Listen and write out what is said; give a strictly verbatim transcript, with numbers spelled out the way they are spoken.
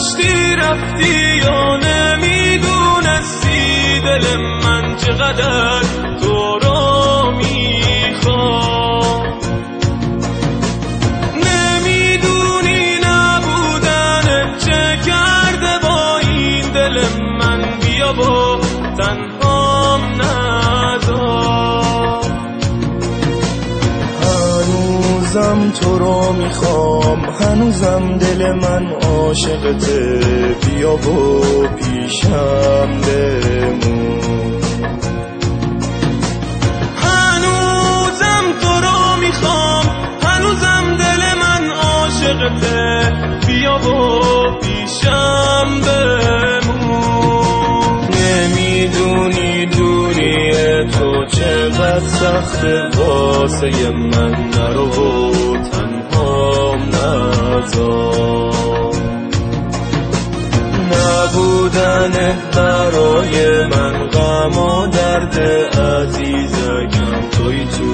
داشتی رفتی یا نمیدونستی دل من چقدر تو رو میخوام. نمیدونی نبودن چه کرده با این دل من، بیا با تنهام نذار. هنوزم تو رو میخوام، هنوزم دل من عاشقته، بیا و پیشم بمون. هنوزم تو رو میخوام، هنوزم دل من عاشقته، بیا و پیشم بمون. نمیدونی دوری تو چقدر سخته واسه من، نرو و تنهام نذار. نبودنت برای من غم و درد عزیزکم، توی تو